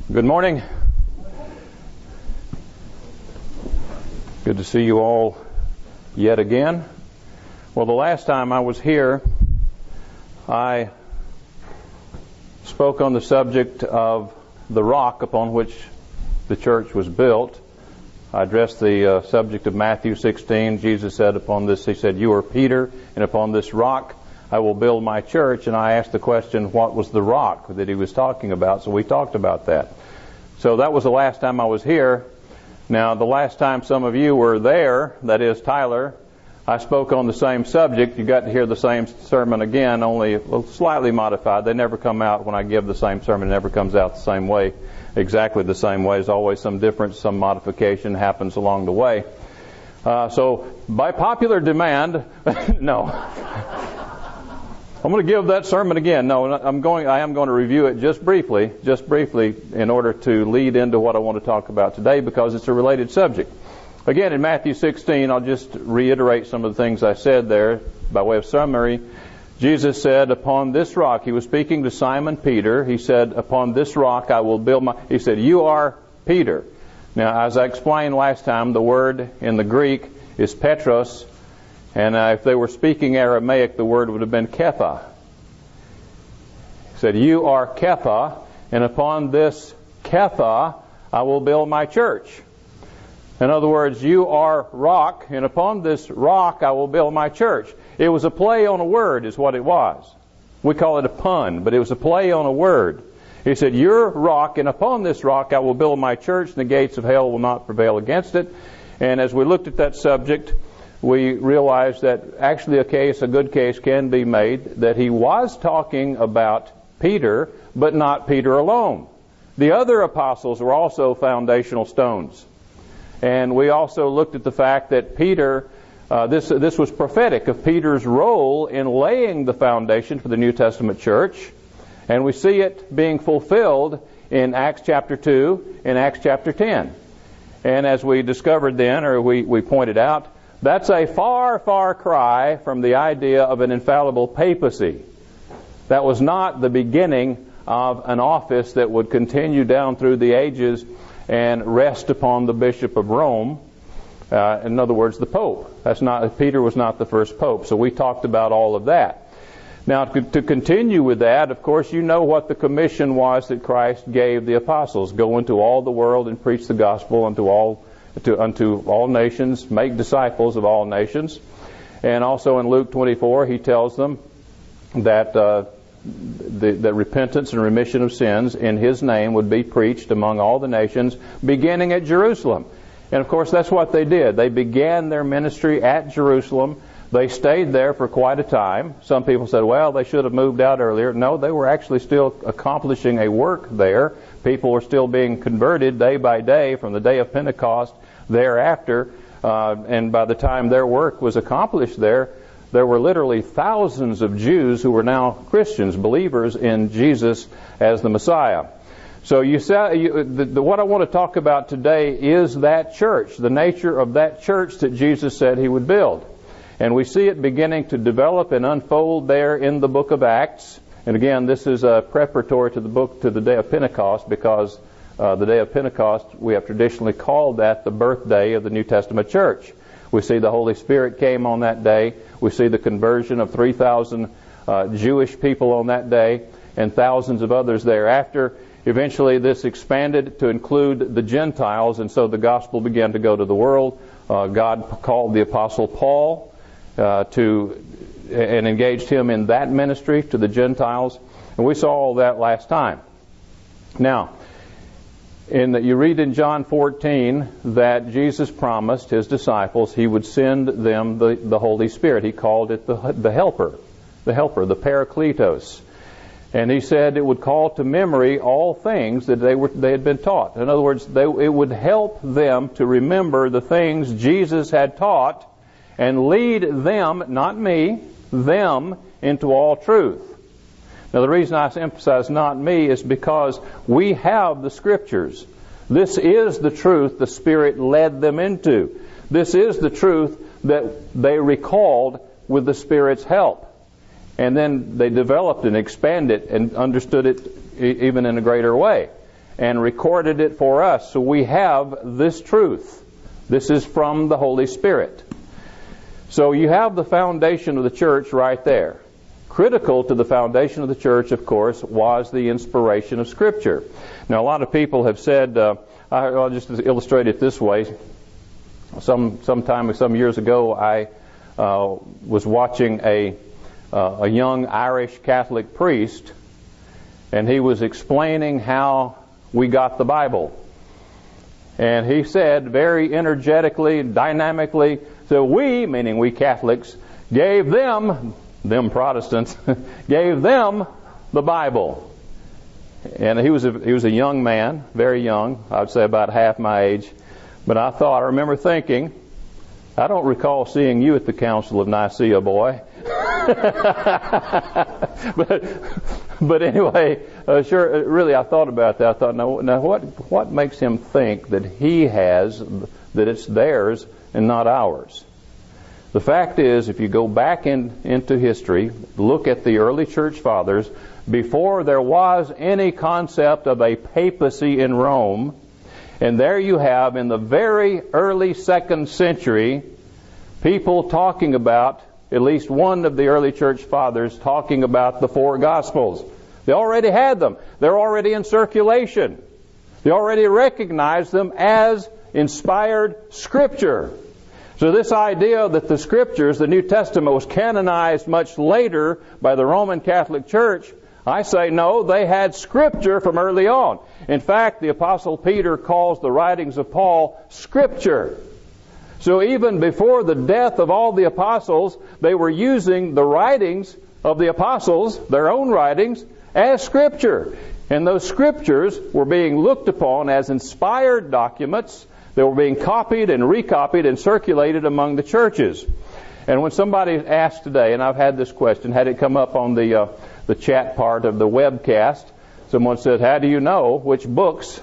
Good morning. Good to see you all yet again. Well, the last time I was here, I spoke on the subject of the rock upon which the church was built. I addressed the subject of Matthew 16. Jesus said upon this, He said, "You are Peter, and upon this rock I will build my church." And I asked the question, what was the rock that He was talking about? So we talked about that. So that was the last time I was here. Now, the last time some of you were there, that is Tyler, I spoke on the same subject. You got to hear the same sermon again, only slightly modified. They never come out when I give the same sermon. It never comes out the same way, exactly the same way. There's always some difference, some modification happens along the way. So, by popular demand, no. I'm going to give that sermon again. No, I am going to review it just briefly, in order to lead into what I want to talk about today, because it's a related subject. Again, in Matthew 16, I'll just reiterate some of the things I said there by way of summary. Jesus said, upon this rock, He was speaking to Simon Peter. He said, upon this rock I will build my... He said, you are Peter. Now, as I explained last time, the word in the Greek is Petros. And if they were speaking Aramaic, the word would have been Kepha. He said, you are Kepha, and upon this Kepha I will build my church. In other words, you are rock, and upon this rock I will build my church. It was a play on a word is what it was. We call it a pun, but it was a play on a word. He said, you're rock, and upon this rock I will build my church, and the gates of hell will not prevail against it. And as we looked at that subject, we realized that actually a good case can be made that He was talking about Peter, but not Peter alone. The other apostles were also foundational stones. And we also looked at the fact that Peter, this was prophetic of Peter's role in laying the foundation for the New Testament church. And we see it being fulfilled in Acts chapter 2 and Acts chapter 10. And as we discovered then, or we pointed out, that's a far, far cry from the idea of an infallible papacy. That was not the beginning of an office that would continue down through the ages and rest upon the Bishop of Rome. In other words, the Pope. Peter was not the first Pope. So we talked about all of that. Now, to continue with that, of course, you know what the commission was that Christ gave the apostles. Go into all the world and preach the gospel unto all nations, make disciples of all nations. And also in Luke 24, He tells them that that repentance and remission of sins in His name would be preached among all the nations, beginning at Jerusalem. And of course, that's what they did. They began their ministry at Jerusalem. They stayed there for quite a time. Some people said, well, they should have moved out earlier. No, they were actually still accomplishing a work there. People were still being converted day by day from the day of Pentecost thereafter. And by the time their work was accomplished there were literally thousands of Jews who were now Christians, believers in Jesus as the Messiah. So what I want to talk about today is that church, the nature of that church that Jesus said He would build. And we see it beginning to develop and unfold there in the book of Acts. And again, this is preparatory to the day of Pentecost, because the day of Pentecost, we have traditionally called that the birthday of the New Testament church. We see the Holy Spirit came on that day. We see the conversion of 3,000 Jewish people on that day, and thousands of others thereafter. Eventually, this expanded to include the Gentiles, and so the gospel began to go to the world. God called the Apostle Paul and engaged him in that ministry to the Gentiles. And we saw all that last time. Now, you read in John 14 that Jesus promised His disciples He would send them the Holy Spirit. He called it the Helper, the Parakletos. And He said it would call to memory all things that they had been taught. In other words, it would help them to remember the things Jesus had taught and lead them, not me, them into all truth. Now, the reason I emphasize not me is because we have the Scriptures. This is the truth the Spirit led them into. This is the truth that they recalled with the Spirit's help. And then they developed and expanded and understood it even in a greater way. and recorded it for us. So we have this truth. This is from the Holy Spirit. So you have the foundation of the church right there. Critical to the foundation of the church, of course, was the inspiration of Scripture. Now, a lot of people have said, I'll just illustrate it this way. Some years ago, I was watching a young Irish Catholic priest, and he was explaining how we got the Bible. And he said very energetically, dynamically, so we, meaning we Catholics, gave them Protestants, gave them the Bible. And he was a young man, very young, I would say about half my age. But I remember thinking, I don't recall seeing you at the Council of Nicaea, boy. But anyway, sure, really I thought about that. I thought, now what makes him think that that it's theirs and not ours? The fact is, if you go back into history, look at the early church fathers, before there was any concept of a papacy in Rome, and there you have, in the very early 2nd century, people talking about, at least one of the early church fathers talking about the 4 Gospels. They already had them. They're already in circulation. They already recognized them as inspired Scripture. So this idea that the Scriptures, the New Testament, was canonized much later by the Roman Catholic Church, I say no, they had Scripture from early on. In fact, the Apostle Peter calls the writings of Paul Scripture. So even before the death of all the apostles, they were using the writings of the apostles, their own writings, as Scripture. And those Scriptures were being looked upon as inspired documents. They were being copied and recopied and circulated among the churches. And when somebody asked today, and I've had this question, had it come up on the chat part of the webcast, someone said, "How do you know which books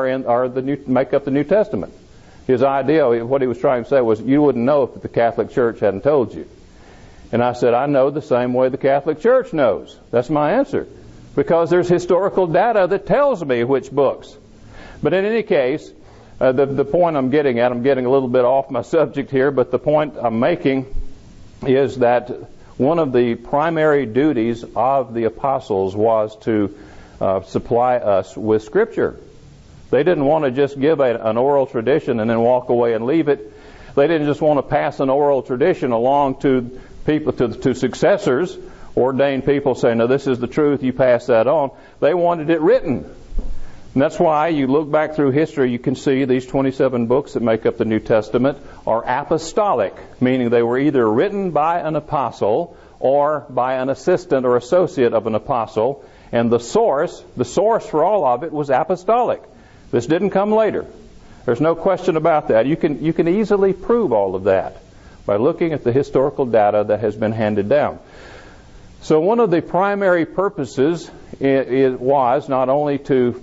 make up the New Testament?" His idea, what he was trying to say was, you wouldn't know if the Catholic Church hadn't told you. And I said, I know the same way the Catholic Church knows. That's my answer. Because there's historical data that tells me which books. But in any case, the point I'm getting at, I'm getting a little bit off my subject here, but the point I'm making is that one of the primary duties of the apostles was to supply us with Scripture. They didn't want to just give an oral tradition and then walk away and leave it. They didn't just want to pass an oral tradition along to people, to successors, ordained people saying, no, this is the truth, you pass that on. They wanted it written. And that's why you look back through history, you can see these 27 books that make up the New Testament are apostolic, meaning they were either written by an apostle or by an assistant or associate of an apostle. And the source for all of it was apostolic. This didn't come later. There's no question about that. You can easily prove all of that by looking at the historical data that has been handed down. So one of the primary purposes it was not only to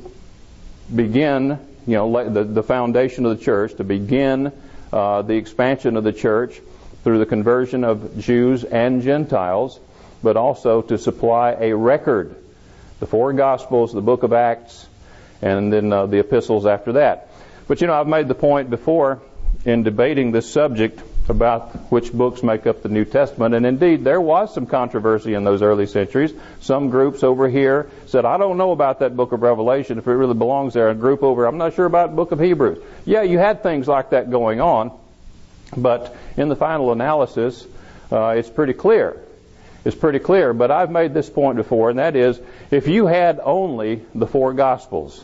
begin, the foundation of the church, to begin the expansion of the church through the conversion of Jews and Gentiles, but also to supply a record. The 4 Gospels, the book of Acts, and then the epistles after that. But I've made the point before in debating this subject about which books make up the New Testament, and indeed there was some controversy in those early centuries. Some groups over here said, I don't know about that book of Revelation, if it really belongs there. A group over, I'm not sure about the book of Hebrews. Yeah, you had things like that going on, but in the final analysis, it's pretty clear. It's pretty clear, but I've made this point before, and that is, if you had only the 4 Gospels,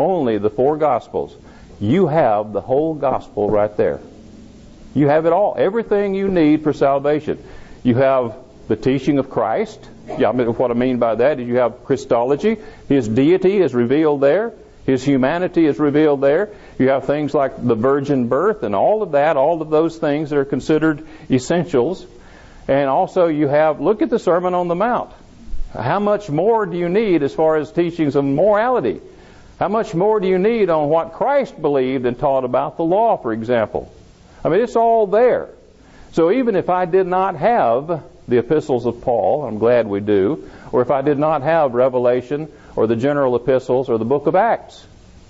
you have the whole gospel right there. You have it all. Everything you need for salvation. You have the teaching of Christ. What I mean by that is you have Christology. His deity is revealed there. His humanity is revealed there. You have things like the virgin birth and all of that, all of those things that are considered essentials. And also you have, look at the Sermon on the Mount. How much more do you need as far as teachings of morality? How much more do you need on what Christ believed and taught about the law, for example? It's all there. So even if I did not have the epistles of Paul, I'm glad we do, or if I did not have Revelation or the general epistles or the book of Acts,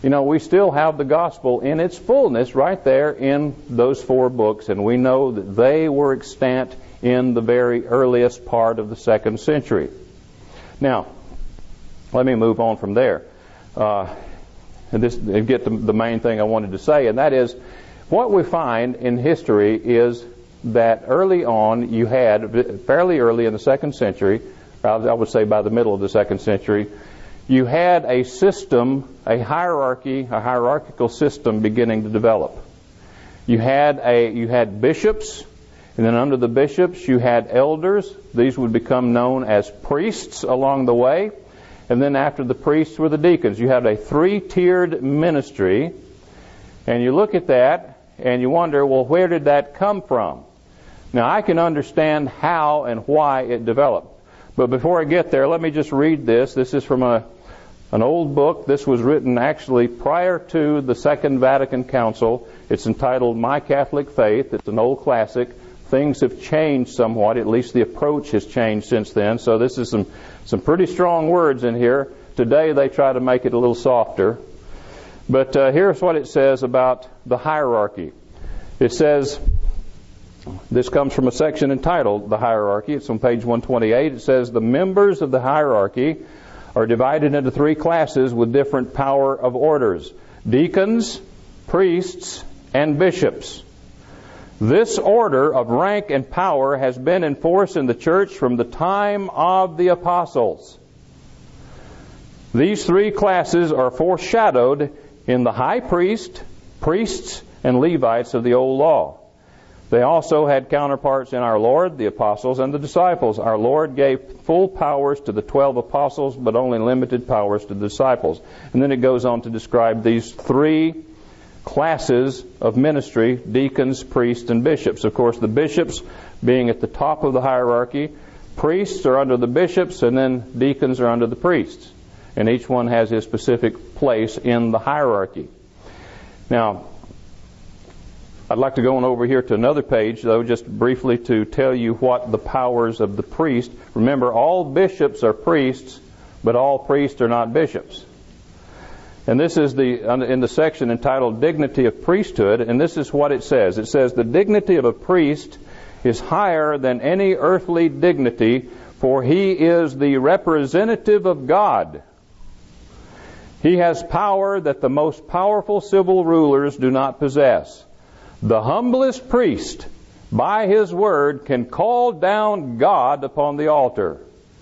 we still have the gospel in its fullness right there in those 4 books, and we know that they were extant in the very earliest part of the 2nd century. Now, let me move on from there and get to the main thing I wanted to say, and that is what we find in history is that early on you had, fairly early in the 2nd century, I would say by the middle of the 2nd century, you had a system, a hierarchical system beginning to develop. You had bishops, and then under the bishops you had elders. These would become known as priests along the way. And then after the priests were the deacons. You had a 3-tiered ministry. And you look at that and you wonder, well, where did that come from? Now, I can understand how and why it developed. But before I get there, let me just read this. This is from an old book. This was written actually prior to the Second Vatican Council. It's entitled My Catholic Faith. It's an old classic. Things have changed somewhat. At least the approach has changed since then. So this is some pretty strong words in here. Today they try to make it a little softer. But here's what it says about the hierarchy. It says, this comes from a section entitled The Hierarchy. It's on page 128. It says, the members of the hierarchy are divided into 3 classes with different power of orders: deacons, priests, and bishops. This order of rank and power has been in force in the church from the time of the apostles. These 3 classes are foreshadowed in the high priest, priests, and Levites of the old law. They also had counterparts in our Lord, the apostles, and the disciples. Our Lord gave full powers to the 12 apostles, but only limited powers to the disciples. And then it goes on to describe these 3 classes of ministry: deacons, priests, and bishops. Of course, the bishops being at the top of the hierarchy, priests are under the bishops, and then deacons are under the priests. And each one has his specific place in the hierarchy. Now, I'd like to go on over here to another page, though, just briefly to tell you what the powers of the priest. Remember, all bishops are priests, but all priests are not bishops. And this is in the section entitled Dignity of Priesthood, and this is what it says. It says, the dignity of a priest is higher than any earthly dignity, for he is the representative of God. He has power that the most powerful civil rulers do not possess. The humblest priest, by his word, can call down God upon the altar.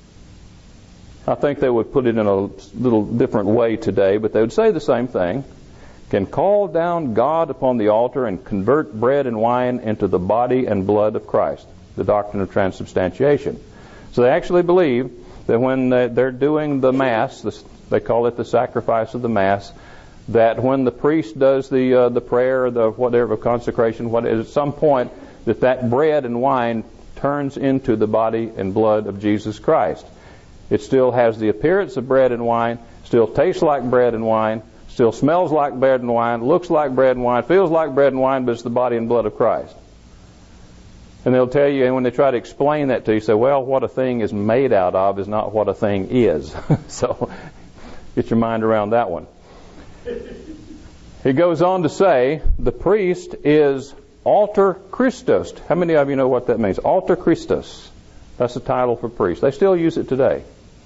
I think they would put it in a little different way today, but they would say the same thing. Can call down God upon the altar and convert bread and wine into the body and blood of Christ, the doctrine of transubstantiation. So they actually believe that when they're doing the Mass, they call it the sacrifice of the Mass, that when the priest does the prayer, the whatever consecration, at some point that bread and wine turns into the body and blood of Jesus Christ. It still has the appearance of bread and wine, still tastes like bread and wine, still smells like bread and wine, looks like bread and wine, feels like bread and wine, but it's the body and blood of Christ. And they'll tell you, and when they try to explain that to you, say, well, what a thing is made out of is not what a thing is. So get your mind around that one. He goes on to say, the priest is alter Christos. How many of you know what that means? Alter Christos. That's the title for priest. They still use it today.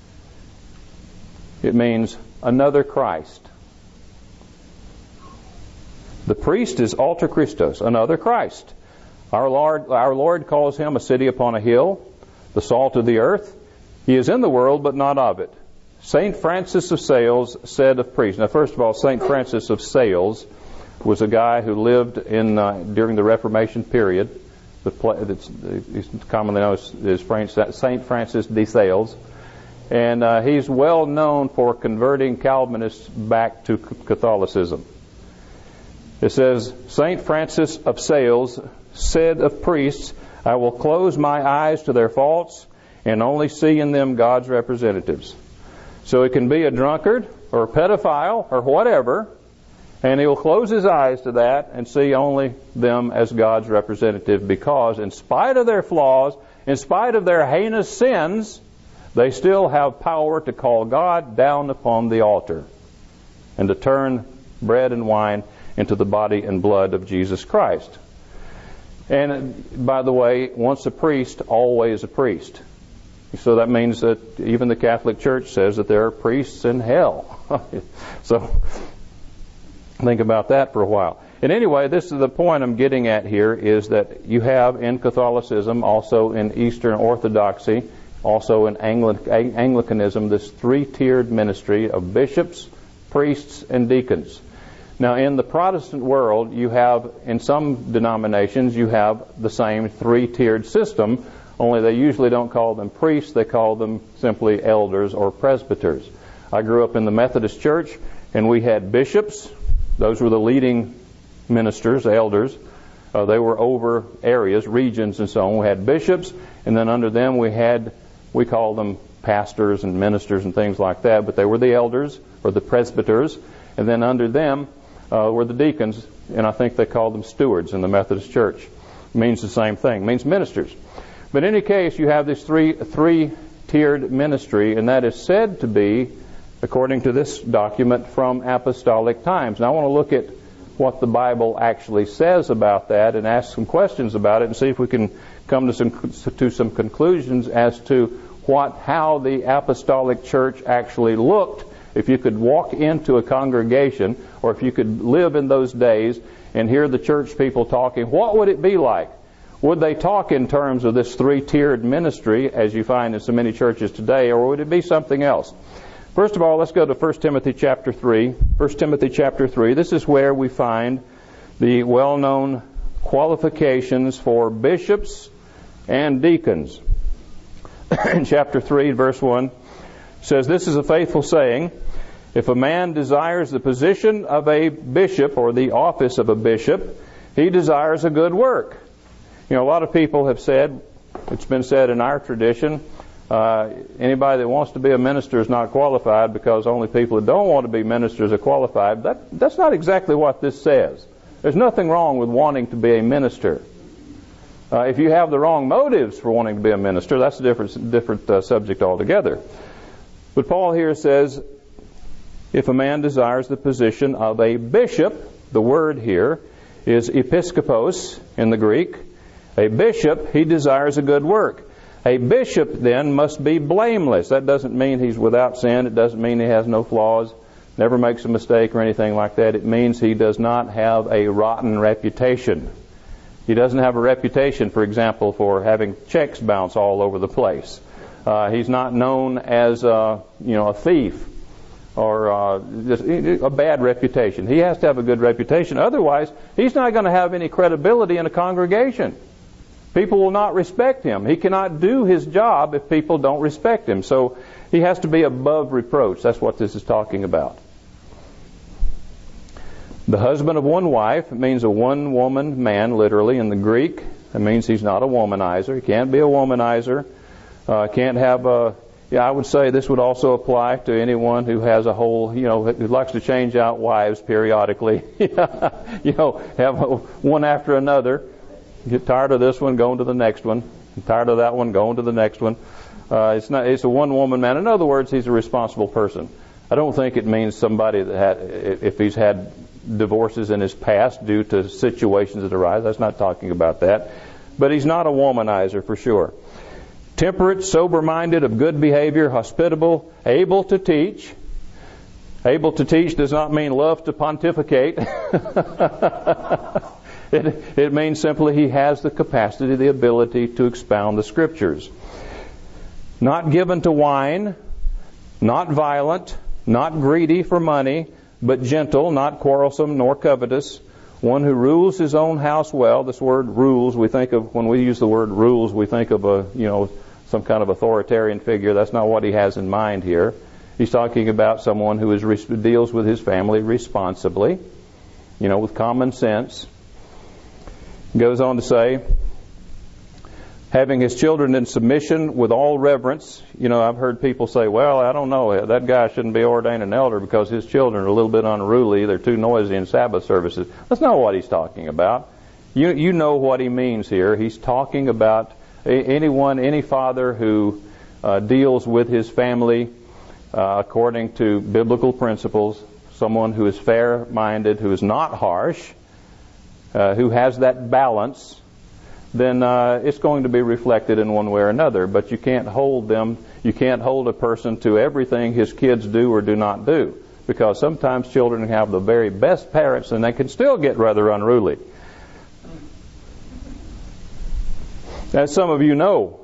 It means another Christ. The priest is alter Christos, another Christ. Our Lord calls him a city upon a hill, the salt of the earth. He is in the world, but not of it. St. Francis of Sales said of priests. Now, first of all, St. Francis of Sales was a guy who lived during the Reformation period. He's commonly known as St. Francis de Sales. And he's well known for converting Calvinists back to Catholicism. It says, St. Francis of Sales said of priests, I will close my eyes to their faults and only see in them God's representatives. So it can be a drunkard or a pedophile or whatever, and he will close his eyes to that and see only them as God's representative, because in spite of their flaws, in spite of their heinous sins, they still have power to call God down upon the altar and to turn bread and wine into the body and blood of Jesus Christ. And by the way, once a priest, always a priest. So that means that even the Catholic Church says that there are priests in hell. So think about that for a while. And anyway, this is the point I'm getting at here, is that you have in Catholicism, also in Eastern Orthodoxy, also in Anglicanism, this three-tiered ministry of bishops, priests, and deacons. Now, in the Protestant world, you have, in some denominations, you have the same three-tiered system, only they usually don't call them priests, they call them simply elders or presbyters. I grew up in the Methodist Church, and we had bishops. Those were the leading ministers, elders. They were over areas, regions, and so on. We had bishops, and then under them we called them pastors and ministers and things like that, but they were the elders or the presbyters, and then under them were the deacons, and I think they called them stewards in the Methodist Church. It means the same thing. It means ministers. But in any case, you have this three-tiered ministry, and that is said to be, according to this document, from apostolic times. Now I want to look at what the Bible actually says about that and ask some questions about it and see if we can come to some conclusions as to how the apostolic church actually looked. If you could walk into a congregation, or if you could live in those days and hear the church people talking, what would it be like? Would they talk in terms of this three-tiered ministry, as you find in so many churches today, or would it be something else? First of all, let's go to 1 Timothy chapter 3. 1 Timothy chapter 3, this is where we find the well-known qualifications for bishops and deacons. In chapter 3, verse 1, says, "This is a faithful saying, if a man desires the position of a bishop or the office of a bishop, he desires a good work." You know, a lot of people have said, it's been said in our tradition, anybody that wants to be a minister is not qualified because only people who don't want to be ministers are qualified. That's not exactly what this says. There's nothing wrong with wanting to be a minister. If you have the wrong motives for wanting to be a minister, that's a different subject altogether. But Paul here says, if a man desires the position of a bishop, the word here is episkopos in the Greek. A bishop, he desires a good work. A bishop, then, must be blameless. That doesn't mean he's without sin. It doesn't mean he has no flaws, never makes a mistake or anything like that. It means he does not have a rotten reputation. He doesn't have a reputation, for example, for having checks bounce all over the place. He's not known as a thief or just a bad reputation. He has to have a good reputation. Otherwise, he's not going to have any credibility in a congregation. People will not respect him. He cannot do his job if people don't respect him. So he has to be above reproach. That's what this is talking about. The husband of one wife means a one-woman man, literally, in the Greek. That means he's not a womanizer. He can't be a womanizer. Can't have a... I would say this would also apply to anyone who has a whole, who likes to change out wives periodically. Have one after another. Get tired of this one, going to the next one. Get tired of that one, going to the next one. It's a one-woman man. In other words, he's a responsible person. I don't think it means somebody if he's had divorces in his past due to situations that arise. That's not talking about that. But he's not a womanizer for sure. Temperate, sober-minded, of good behavior, hospitable, able to teach. Able to teach does not mean love to pontificate. It means simply he has the capacity, the ability to expound the Scriptures. Not given to wine, not violent, not greedy for money, but gentle, not quarrelsome nor covetous, one who rules his own house well. This word rules, when we use the word rules, we think of some kind of authoritarian figure. That's not what he has in mind here. He's talking about someone who deals with his family responsibly, with common sense. Goes on to say, having his children in submission with all reverence. I've heard people say, well, I don't know, that guy shouldn't be ordained an elder because his children are a little bit unruly, they're too noisy in Sabbath services. That's not what he's talking about. You know what he means here. He's talking about any father who deals with his family according to biblical principles, someone who is fair-minded, who is not harsh, who has that balance, then it's going to be reflected in one way or another. But you can't hold a person to everything his kids do or do not do, because sometimes children have the very best parents and they can still get rather unruly. As some of you know.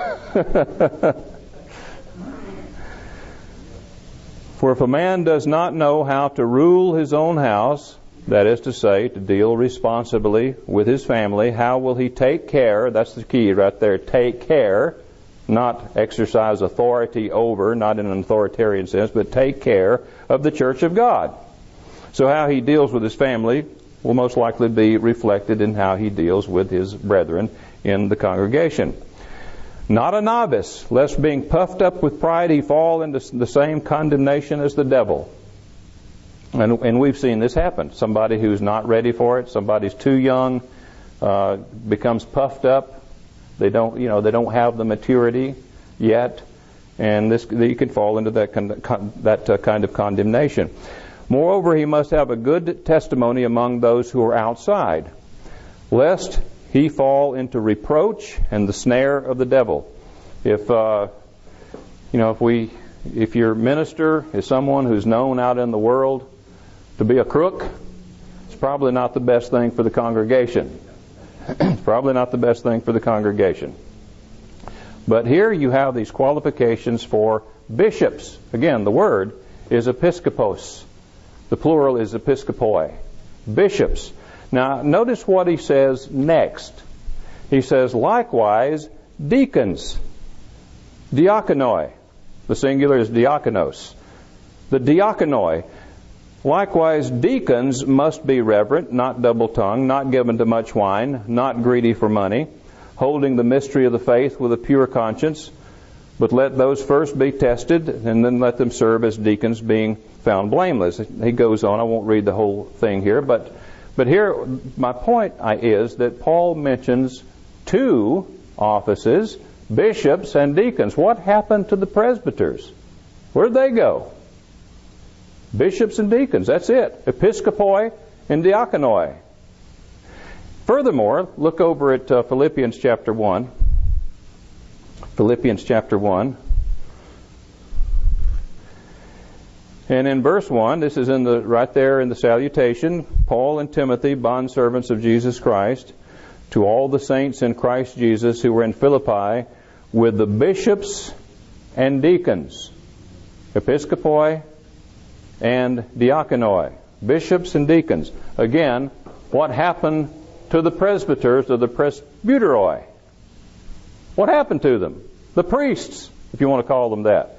For if a man does not know how to rule his own house, that is to say, to deal responsibly with his family, how will he take care? That's the key right there. Take care, not exercise authority over, not in an authoritarian sense, but take care of the church of God. So how he deals with his family will most likely be reflected in how he deals with his brethren in the congregation. Not a novice, lest being puffed up with pride he fall into the same condemnation as the devil. And we've seen this happen. Somebody who's not ready for it, somebody's too young, becomes puffed up. They don't have the maturity yet, and you can fall into that kind of condemnation. Moreover, he must have a good testimony among those who are outside, lest he fall into reproach and the snare of the devil. If your minister is someone who's known out in the world to be a crook, it's probably not the best thing for the congregation. It's probably not the best thing for the congregation. But here you have these qualifications for bishops. Again, the word is episkopos. The plural is episkopoi. Bishops. Now, notice what he says next. He says, likewise, deacons. Diakonoi. The singular is diakonos. The diakonoi. Likewise, deacons must be reverent, not double-tongued, not given to much wine, not greedy for money, holding the mystery of the faith with a pure conscience. But let those first be tested, and then let them serve as deacons, being found blameless. He goes on. I won't read the whole thing here, but here my point is that Paul mentions two offices, bishops and deacons. What happened to the presbyters? Where'd they go? Bishops and deacons, that's it. Episkopoi and diakonoi. Furthermore, look over at Philippians chapter 1. Philippians chapter 1. And in verse 1, this is right there in the salutation, Paul and Timothy, bondservants of Jesus Christ, to all the saints in Christ Jesus who were in Philippi, with the bishops and deacons, episkopoi and diakonoi, bishops and deacons. Again, what happened to the presbyters, or the presbyteroi? What happened to them? The priests, if you want to call them that.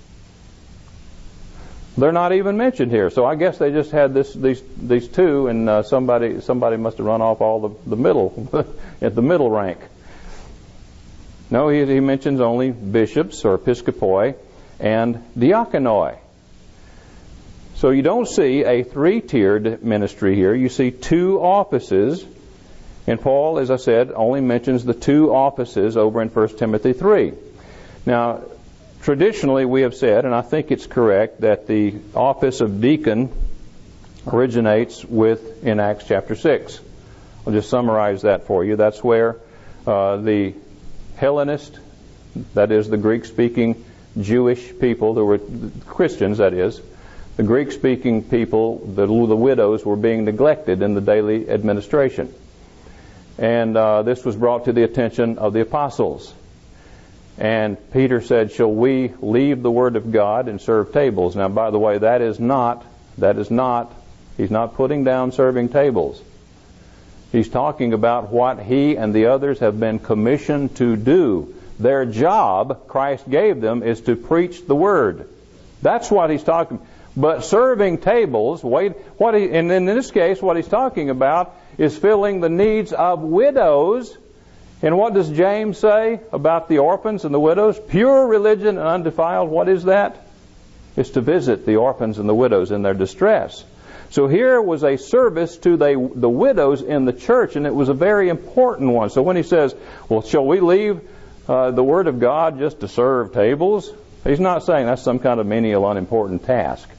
They're not even mentioned here. So I guess they just had these two, and somebody must have run off all the middle at the middle rank. No, he mentions only bishops or episkopoi and diakonoi. So you don't see a three-tiered ministry here. You see two offices. And Paul, as I said, only mentions the two offices over in 1 Timothy 3. Now, traditionally we have said, and I think it's correct, that the office of deacon originates in Acts chapter 6. I'll just summarize that for you. That's where the Hellenist, that is the Greek-speaking Jewish people, there were Christians, that is, the Greek-speaking people, the widows, were being neglected in the daily administration. And this was brought to the attention of the apostles. And Peter said, shall we leave the Word of God and serve tables? Now, by the way, that is not, he's not putting down serving tables. He's talking about what he and the others have been commissioned to do. Their job, Christ gave them, is to preach the Word. That's what he's talking about. But serving tables, and in this case, what he's talking about is filling the needs of widows. And what does James say about the orphans and the widows? Pure religion and undefiled, what is that? It's to visit the orphans and the widows in their distress. So here was a service to the widows in the church, and it was a very important one. So when he says, well, shall we leave the Word of God just to serve tables? He's not saying that's some kind of menial, unimportant task.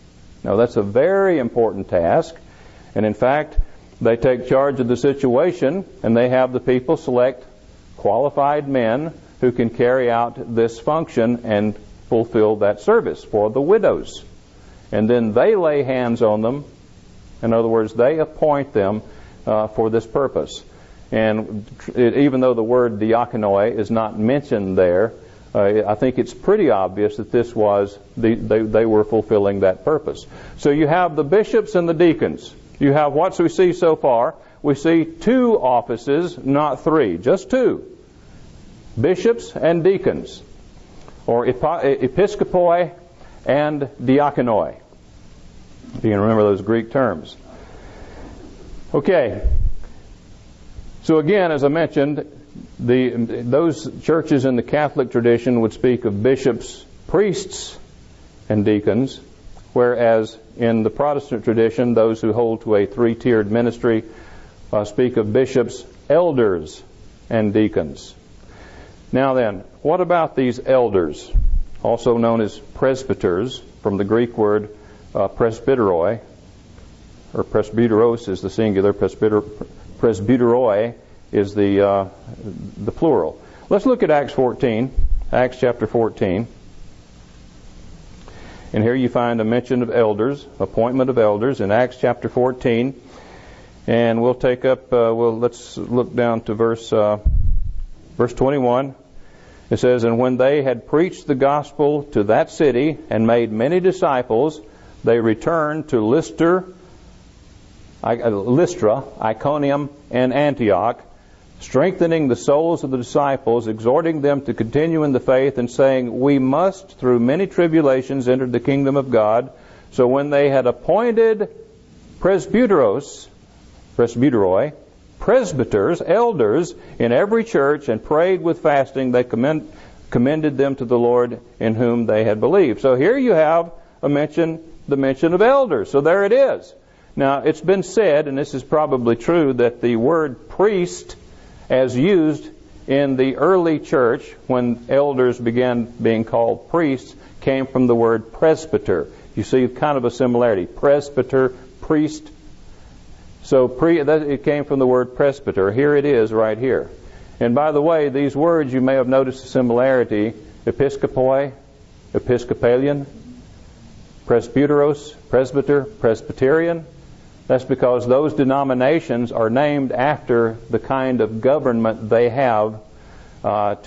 Now, that's a very important task. And in fact, they take charge of the situation, and they have the people select qualified men who can carry out this function and fulfill that service for the widows. And then they lay hands on them. In other words, they appoint them for this purpose. And even though the word diakonoi is not mentioned there, I think it's pretty obvious that this was they were fulfilling that purpose. So you have the bishops and the deacons. You have what we see so far. We see 2 offices, not 3, just 2. Bishops and deacons, or episkopoi and diakonoi. If you can remember those Greek terms. Okay. So again, as I mentioned, those churches in the Catholic tradition would speak of bishops, priests, and deacons, whereas in the Protestant tradition, those who hold to a 3-tiered ministry speak of bishops, elders, and deacons. Now then, what about these elders, also known as presbyters, from the Greek word presbyteroi, or presbyteros is the singular, presbyteroi is the plural. Let's look at Acts 14, Acts chapter 14. And here you find a mention of elders, appointment of elders in Acts chapter 14. And we'll take up, let's look down to verse 21. It says, "And when they had preached the gospel to that city and made many disciples, they returned to Lystra, Iconium, and Antioch, strengthening the souls of the disciples, exhorting them to continue in the faith, and saying, We must, through many tribulations, enter the kingdom of God. So when they had appointed presbyteroi, presbyters, elders, in every church, and prayed with fasting, they commended them to the Lord in whom they had believed." So here you have the mention of elders. So there it is. Now, it's been said, and this is probably true, that the word priest, as used in the early church when elders began being called priests, came from the word presbyter. You see kind of a similarity. Presbyter, priest. So it came from the word presbyter. Here it is right here. And by the way, these words, you may have noticed a similarity. Episkopoi, Episcopalian, presbyteros, presbyter, Presbyterian. That's because those denominations are named after the kind of government they have, kind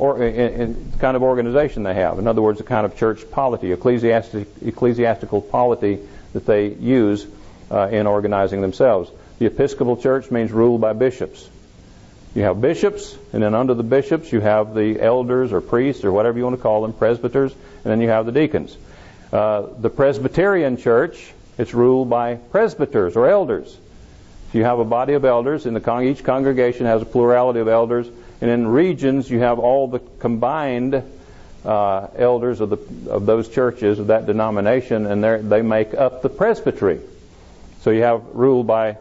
of organization they have. In other words, the kind of church polity, ecclesiastical polity that they use in organizing themselves. The Episcopal Church means ruled by bishops. You have bishops, and then under the bishops you have the elders or priests or whatever you want to call them, presbyters, and then you have the deacons. The Presbyterian Church, it's ruled by presbyters or elders. So you have a body of elders, and each congregation has a plurality of elders, and in regions you have all the combined elders of those churches, of that denomination, and they make up the presbytery. So you have ruled by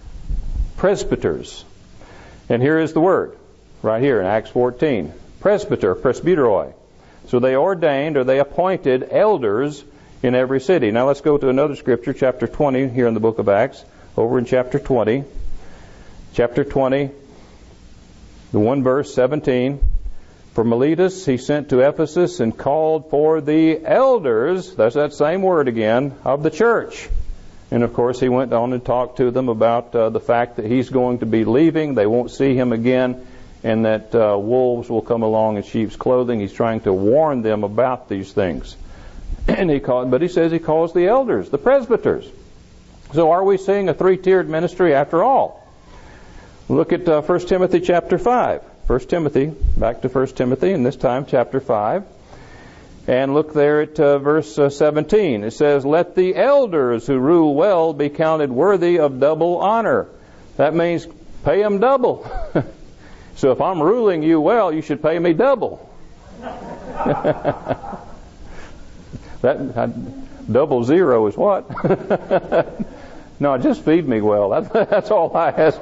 presbyters. And here is the word, right here in Acts 14. Presbyter, presbyteroi. So they ordained, or they appointed, elders in every city. Now let's go to another scripture, chapter 20, here in the book of Acts. Over in chapter 20. Chapter 20, the one verse, 17. "For Miletus he sent to Ephesus and called for the elders," that's that same word again, "of the church." And of course he went on and talked to them about the fact that he's going to be leaving, they won't see him again, and that wolves will come along in sheep's clothing. He's trying to warn them about these things. But he says he calls the elders, the presbyters. So are we seeing a 3-tiered ministry after all? Look at 1 Timothy chapter 5. 1 Timothy, back to 1 Timothy, and this time chapter 5. And look there at verse 17. It says, "Let the elders who rule well be counted worthy of double honor." That means pay them double. So if I'm ruling you well, you should pay me double. Double zero is what? No, just feed me well. That's all I ask.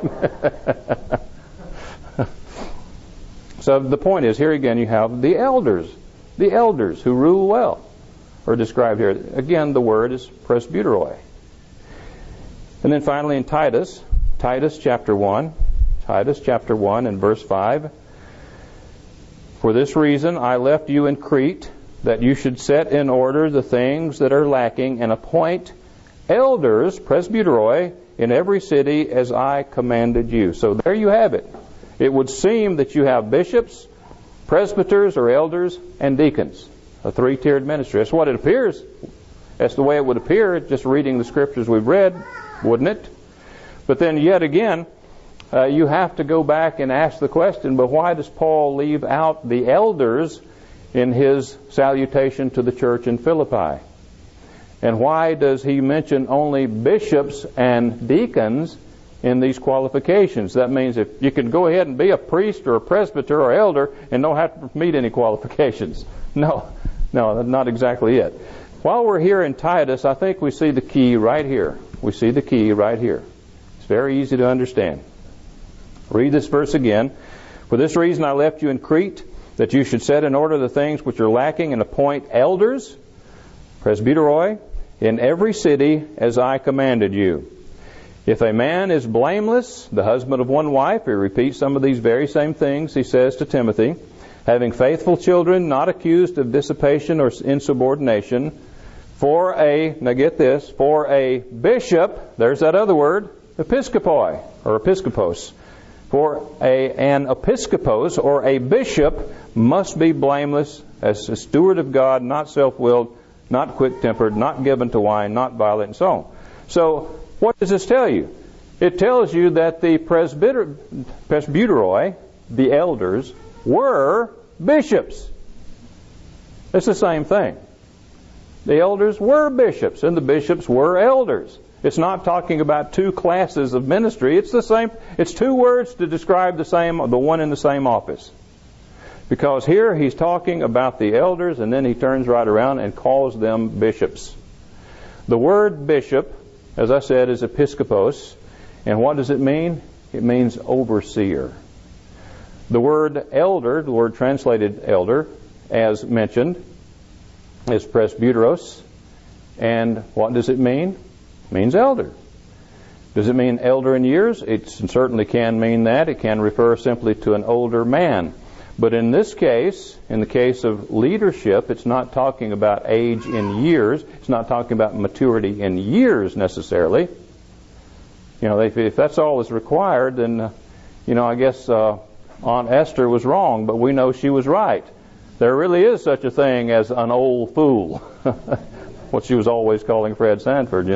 So the point is, here again you have the elders who rule well. are described here. Again, the word is presbyteroi. And then finally in Titus chapter 1 and verse 5. For this reason I left you in Crete, that you should set in order the things that are lacking and appoint elders, presbyteroi, in every city as I commanded you. So there you have it. It would seem that you have bishops, presbyters or elders, and deacons. A three-tiered ministry. That's what it appears. That's the way it would appear just reading the scriptures we've read, wouldn't it? But then yet again, you have to go back and ask the question, but why does Paul leave out the elders in his salutation to the church in Philippi? And why does he mention only bishops and deacons in these qualifications? That means if you can go ahead and be a priest or a presbyter or elder and don't have to meet any qualifications. No, that's not exactly it. While we're here in Titus, I think we see the key right here. It's very easy to understand. Read this verse again. For this reason I left you in Crete, that you should set in order the things which are lacking and appoint elders, presbyteroi, in every city as I commanded you. If a man is blameless, the husband of one wife, he repeats some of these very same things he says to Timothy, having faithful children, not accused of dissipation or insubordination, for a bishop, there's that other word, episkopoi, or episkopos. An episkopos, or a bishop, must be blameless, as a steward of God, not self-willed, not quick-tempered, not given to wine, not violent, and so on. So, what does this tell you? It tells you that the presbyteroi, the elders, were bishops. It's the same thing. The elders were bishops, and the bishops were elders. It's not talking about two classes of ministry. It's the same. It's two words to describe the one in the same office. Because here he's talking about the elders, and then he turns right around and calls them bishops. The word bishop, as I said, is episkopos. And what does it mean? It means overseer. The word elder, the word translated elder, as mentioned, is presbyteros. And what does it mean? It means elder. Does it mean elder in years? It certainly can mean that. It can refer simply to an older man. But in this case, in the case of leadership, it's not talking about age in years. It's not talking about maturity in years necessarily. You know, if that's all that's required, then, I guess Aunt Esther was wrong, but we know she was right. There really is such a thing as an old fool. What she was always calling Fred Sanford,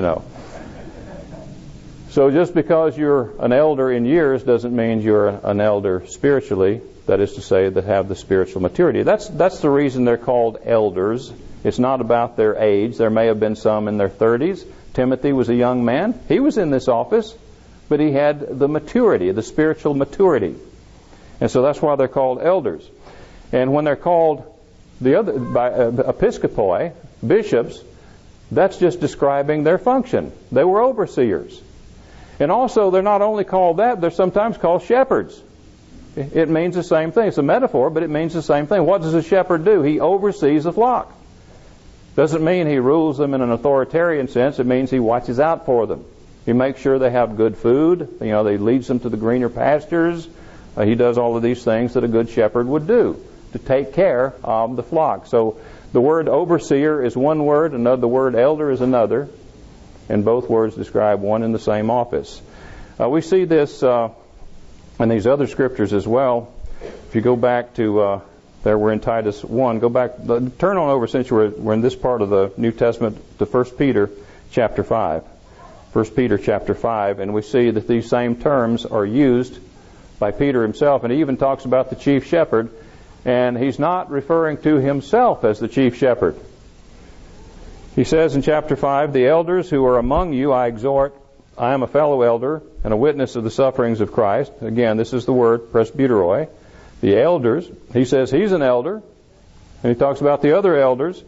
So just because you're an elder in years doesn't mean you're an elder spiritually. That is to say, that have the spiritual maturity. That's the reason they're called elders. It's not about their age. There may have been some in their 30s. Timothy was a young man. He was in this office, but he had the maturity, the spiritual maturity. And so that's why they're called elders. And when they're called episkopoi, bishops, that's just describing their function. They were overseers. And also, they're not only called that, they're sometimes called shepherds. It means the same thing. It's a metaphor, but it means the same thing. What does a shepherd do? He oversees a flock. Doesn't mean he rules them in an authoritarian sense. It means he watches out for them. He makes sure they have good food. He leads them to the greener pastures. He does all of these things that a good shepherd would do to take care of the flock. So the word overseer is one word, the word elder is another, and both words describe one and the same office. We see this in these other scriptures as well. If you go back to there, we're in Titus 1. Go back, turn on over, since we're in this part of the New Testament, to 1 Peter chapter 5. 1 Peter chapter 5, and we see that these same terms are used by Peter himself, and he even talks about the chief shepherd, and he's not referring to himself as the chief shepherd. He says in chapter 5, "The elders who are among you I exhort, I am a fellow elder and a witness of the sufferings of Christ." Again, this is the word presbyteroi. The elders, he says he's an elder, and he talks about the other elders.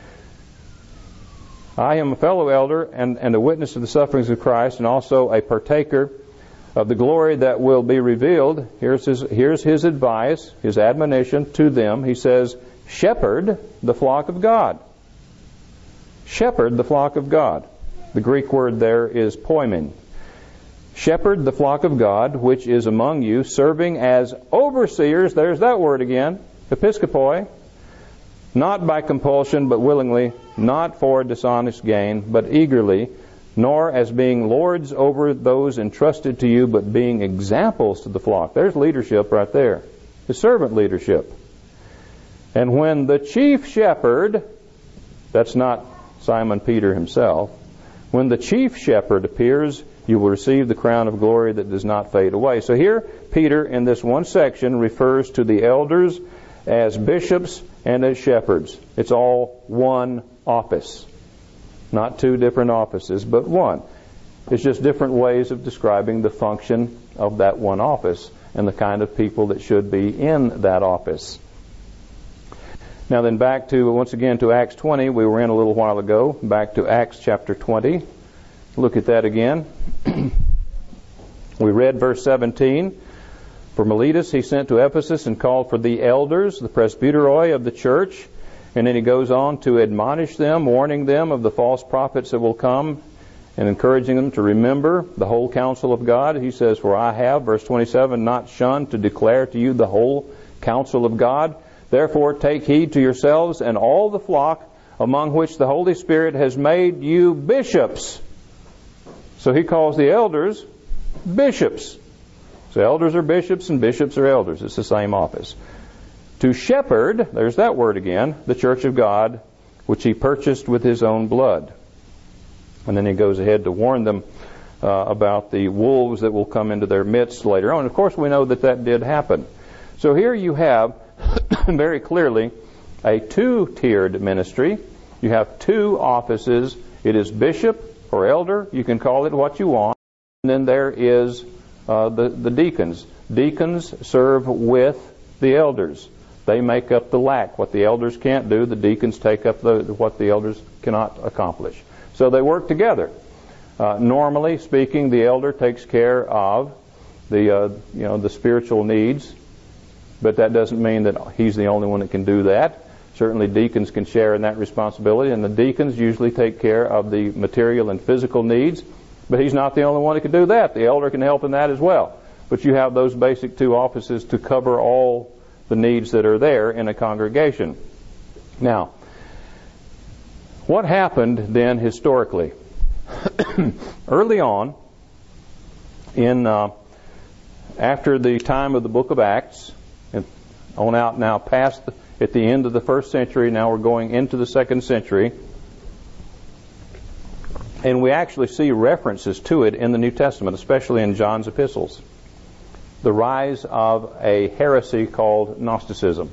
"I am a fellow elder and a witness of the sufferings of Christ, and also a partaker of the glory that will be revealed." Here's his advice, his admonition to them. He says, "Shepherd the flock of God." shepherd the flock of God. The Greek word there is poimen. Shepherd the flock of God, which is among you, serving as overseers, there's that word again, episkopoi, not by compulsion, but willingly, not for dishonest gain, but eagerly, nor as being lords over those entrusted to you, but being examples to the flock. There's leadership right there. The servant leadership. And when the chief shepherd, that's not Simon Peter himself, when the chief shepherd appears, you will receive the crown of glory that does not fade away. So here, Peter, in this one section, refers to the elders as bishops and as shepherds. It's all one office. Not two different offices, but one. It's just different ways of describing the function of that one office and the kind of people that should be in that office. Now then back to, once again, to Acts 20. We were in a little while ago. Back to Acts chapter 20. Look at that again. We read verse 17. For Miletus he sent to Ephesus and called for the elders, the presbyteroi of the church. And then he goes on to admonish them, warning them of the false prophets that will come, and encouraging them to remember the whole counsel of God. He says, for I have, verse 27, not shunned to declare to you the whole counsel of God. Therefore take heed to yourselves and all the flock among which the Holy Spirit has made you bishops. So he calls the elders bishops. So elders are bishops and bishops are elders. It's the same office. To shepherd, there's that word again, the church of God, which he purchased with his own blood. And then he goes ahead to warn them about the wolves that will come into their midst later on. Of course, we know that that did happen. So here you have very clearly a two-tiered ministry. You have two offices. It is bishop or elder. You can call it what you want. And then there is the deacons. Deacons serve with the elders. They make up the lack. What the elders can't do, the deacons take up what the elders cannot accomplish. So they work together. Normally speaking, the elder takes care of the spiritual needs, but that doesn't mean that he's the only one that can do that. Certainly deacons can share in that responsibility, and the deacons usually take care of the material and physical needs, but he's not the only one that can do that. The elder can help in that as well. But you have those basic two offices to cover all the needs that are there in a congregation. Now, what happened then historically? Early on, after the time of the book of Acts, and on out now past at the end of the first century, now we're going into the second century, and we actually see references to it in the New Testament, especially in John's epistles. The rise of a heresy called Gnosticism.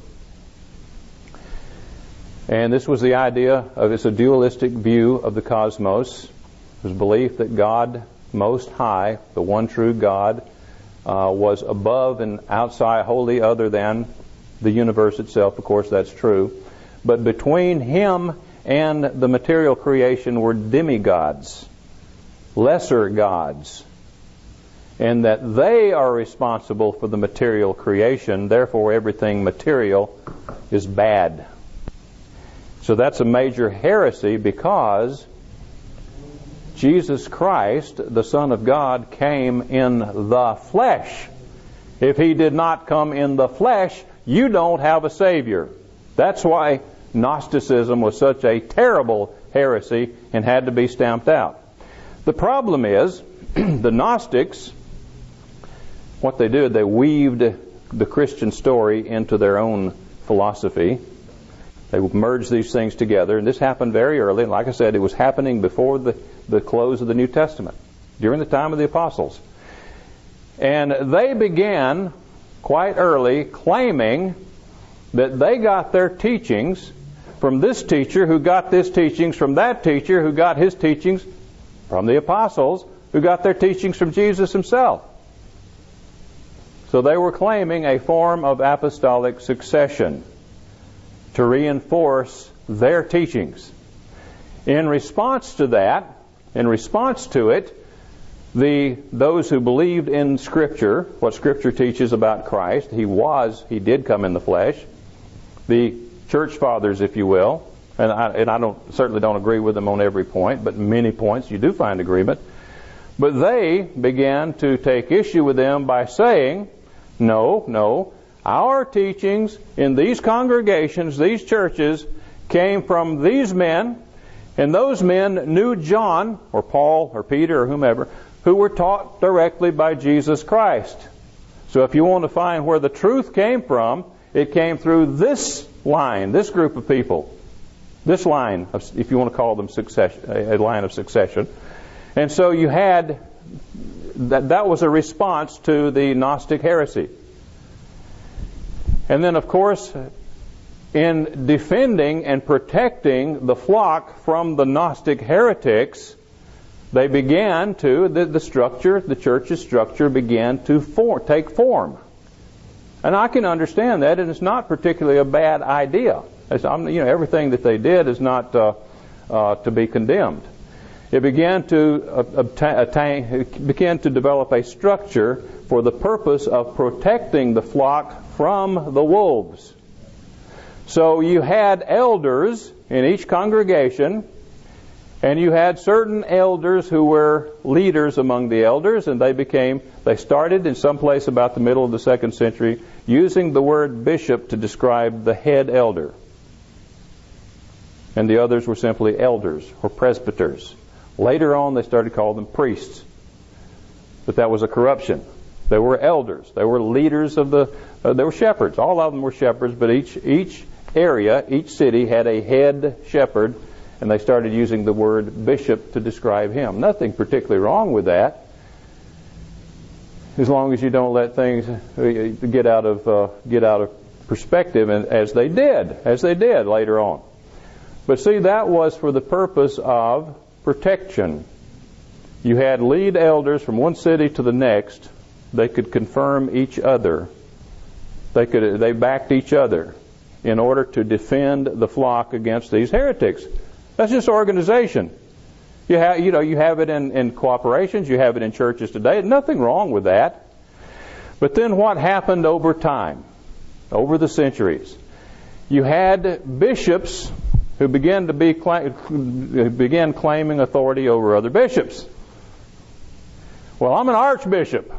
And this was the idea of, it's a dualistic view of the cosmos. It was belief that God Most High, the one true God, was above and outside, wholly other than the universe itself. Of course, that's true. But between Him and the material creation were demigods, lesser gods, and that they are responsible for the material creation. Therefore, everything material is bad. So that's a major heresy, because Jesus Christ, the Son of God, came in the flesh. If He did not come in the flesh, you don't have a Savior. That's why Gnosticism was such a terrible heresy and had to be stamped out. The problem is, the Gnostics, what they did, they weaved the Christian story into their own philosophy. They merged these things together, and this happened very early. Like I said, it was happening before the close of the New Testament, during the time of the apostles. And they began quite early claiming that they got their teachings from this teacher who got his teachings from that teacher who got his teachings from the apostles who got their teachings from Jesus Himself. So they were claiming a form of apostolic succession to reinforce their teachings. In response to it, those who believed in Scripture, what Scripture teaches about Christ, He did come in the flesh. The church fathers, if you will, And I certainly don't agree with them on every point, but many points you do find agreement. But they began to take issue with them by saying, no, our teachings in these congregations, these churches, came from these men, and those men knew John, or Paul, or Peter, or whomever, who were taught directly by Jesus Christ. So if you want to find where the truth came from, it came through this line, this group of people. This line, if you want to call them a line of succession. And so you had, that was a response to the Gnostic heresy. And then, of course, in defending and protecting the flock from the Gnostic heretics, they began to, the church's structure began to take form. And I can understand that, and it's not particularly a bad idea. Everything that they did is not to be condemned. It began to develop a structure for the purpose of protecting the flock from the wolves. So you had elders in each congregation, and you had certain elders who were leaders among the elders, and they started in some place about the middle of the 2nd century using the word bishop to describe the head elder. And the others were simply elders or presbyters. Later on, they started calling them priests. But that was a corruption. They were elders. They were leaders of they were shepherds. All of them were shepherds, but each area, each city had a head shepherd, and they started using the word bishop to describe him. Nothing particularly wrong with that, as long as you don't let things get out of perspective, and as they did later on. But see, that was for the purpose of protection. You had lead elders from one city to the next. They could confirm each other. They backed each other in order to defend the flock against these heretics. That's just organization. You have it in cooperations. You have it in churches today. Nothing wrong with that. But then what happened over time, over the centuries? You had bishops who began claiming authority over other bishops. Well, I'm an archbishop.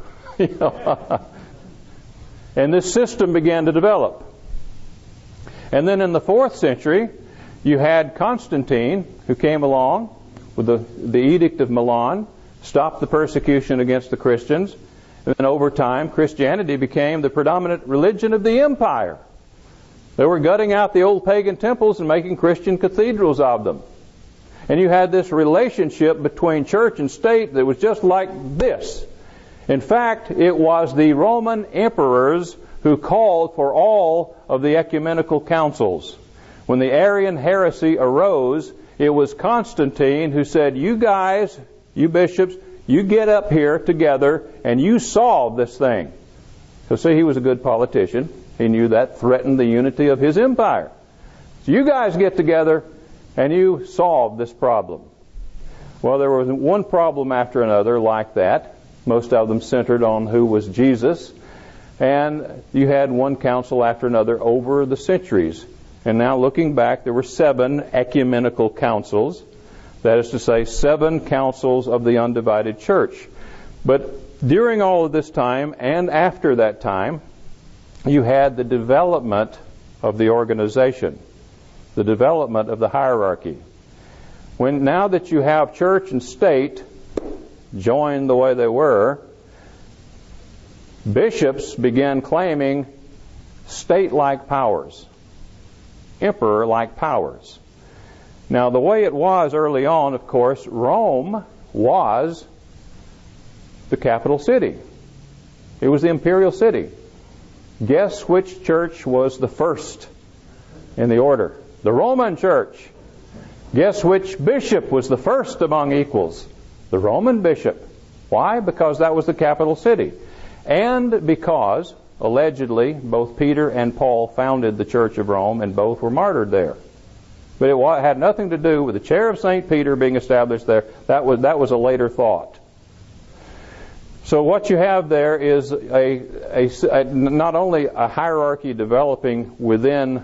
And this system began to develop. And then in the 4th century, you had Constantine, who came along with the Edict of Milan, stopped the persecution against the Christians, and then over time, Christianity became the predominant religion of the empire. They were gutting out the old pagan temples and making Christian cathedrals of them. And you had this relationship between church and state that was just like this. In fact, it was the Roman emperors who called for all of the ecumenical councils. When the Arian heresy arose, it was Constantine who said, you guys, you bishops, you get up here together and you solve this thing. So see, he was a good politician. He knew that threatened the unity of his empire. So you guys get together and you solve this problem. Well, there was one problem after another like that. Most of them centered on who was Jesus. And you had one council after another over the centuries. And now looking back, there were 7 ecumenical councils. That is to say, 7 councils of the undivided church. But during all of this time and after that time, you had the development of the organization, the development of the hierarchy. Now that you have church and state joined the way they were, bishops began claiming state-like powers, emperor-like powers. Now, the way it was early on, of course, Rome was the capital city. It was the imperial city. Guess which church was the first in the order? The Roman church. Guess which bishop was the first among equals? The Roman bishop. Why? Because that was the capital city. And because, allegedly, both Peter and Paul founded the Church of Rome, and both were martyred there. But it had nothing to do with the chair of St. Peter being established there. That was a later thought. So what you have there is not only a hierarchy developing within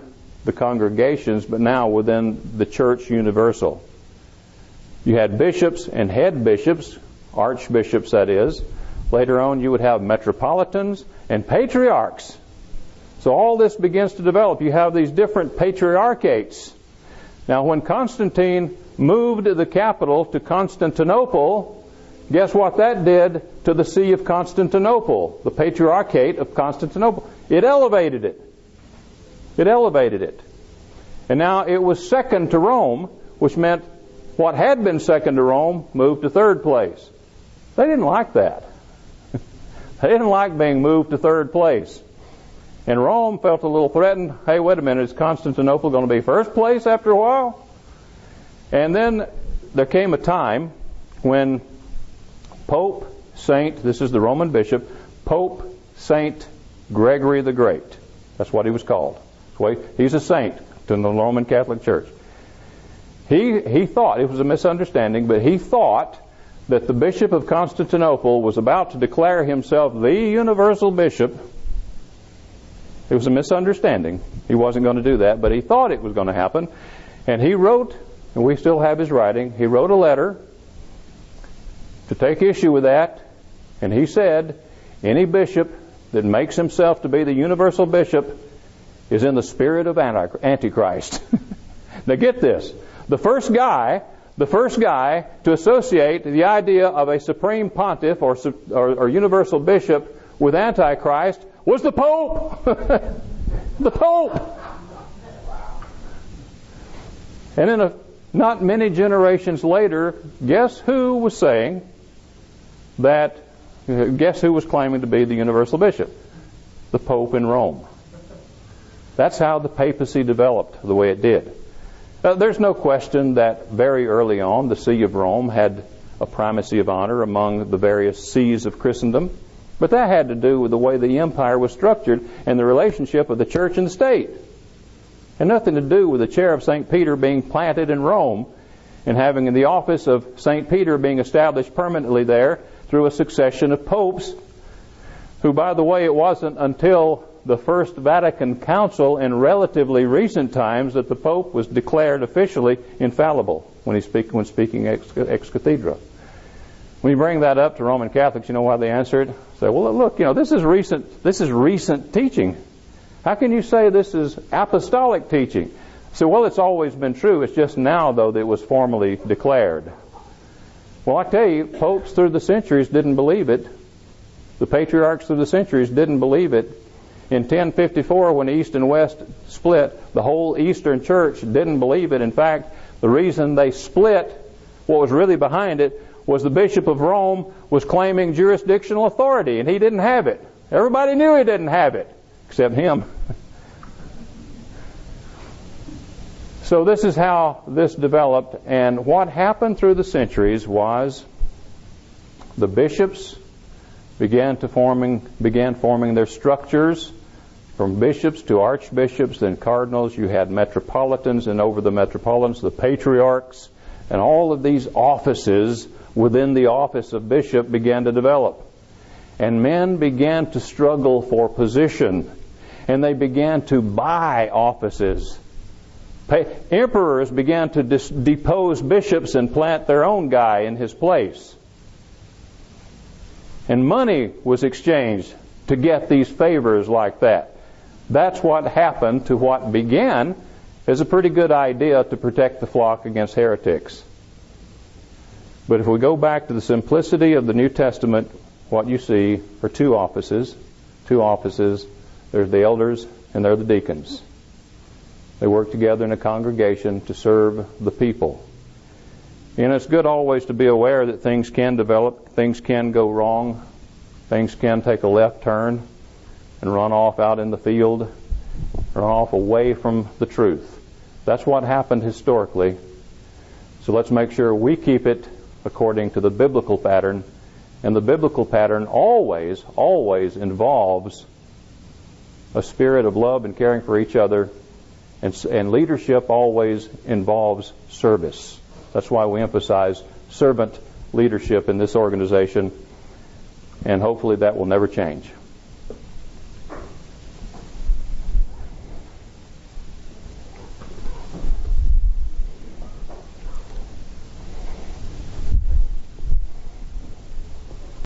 the congregations, but now within the church universal. You had bishops and head bishops, archbishops that is. Later on you would have metropolitans and patriarchs. So all this begins to develop. You have these different patriarchates. Now when Constantine moved the capital to Constantinople, guess what that did to the See of Constantinople, the Patriarchate of Constantinople? It elevated it. It elevated it. And now it was second to Rome, which meant what had been second to Rome moved to third place. They didn't like that. They didn't like being moved to third place. And Rome felt a little threatened. Hey, wait a minute, is Constantinople going to be first place after a while? And then there came a time when Pope Saint, this is the Roman bishop, Pope Saint Gregory the Great. That's what he was called. He's a saint to the Roman Catholic Church. He thought, it was a misunderstanding, but he thought that the Bishop of Constantinople was about to declare himself the universal bishop. It was a misunderstanding. He wasn't going to do that, but he thought it was going to happen. And he wrote, and we still have his writing, he wrote a letter to take issue with that, and he said, any bishop that makes himself to be the universal bishop is in the spirit of Antichrist. Now get this. The first guy to associate the idea of a supreme pontiff or universal bishop with Antichrist was the Pope. The Pope. And then not many generations later, guess who was saying that, guess who was claiming to be the universal bishop? The Pope in Rome. That's how the papacy developed the way it did. There's no question that very early on the See of Rome had a primacy of honor among the various sees of Christendom, but that had to do with the way the empire was structured and the relationship of the church and the state. And nothing to do with the chair of St. Peter being planted in Rome and having the office of St. Peter being established permanently there through a succession of popes, who, by the way, it wasn't until the First Vatican Council in relatively recent times that the Pope was declared officially infallible when speaking ex cathedra. When you bring that up to Roman Catholics, you know why they answer it? Say, well, look, this is recent teaching. How can you say this is apostolic teaching? So, well, it's always been true. It's just now, though, that it was formally declared. Well, I tell you, popes through the centuries didn't believe it. The patriarchs through the centuries didn't believe it. In 1054, when the East and West split, the whole Eastern Church didn't believe it. In fact, the reason they split, what was really behind it, was the Bishop of Rome was claiming jurisdictional authority, and he didn't have it. Everybody knew he didn't have it, except him. So this is how this developed, and what happened through the centuries was the bishops began forming their structures from bishops to archbishops, then cardinals. You had metropolitans, and over the metropolitans, the patriarchs, and all of these offices within the office of bishop began to develop. And men began to struggle for position, and they began to buy offices. Emperors began to depose bishops and plant their own guy in his place. And money was exchanged to get these favors like that. That's what happened to what began as a pretty good idea to protect the flock against heretics. But if we go back to the simplicity of the New Testament, what you see are two offices. There's the elders and there are the deacons. They work together in a congregation to serve the people. You know, it's good always to be aware that things can develop, things can go wrong, things can take a left turn and run off out in the field, run off away from the truth. That's what happened historically. So let's make sure we keep it according to the biblical pattern. And the biblical pattern always involves a spirit of love and caring for each other, and leadership always involves service. That's why we emphasize servant leadership in this organization, and hopefully that will never change.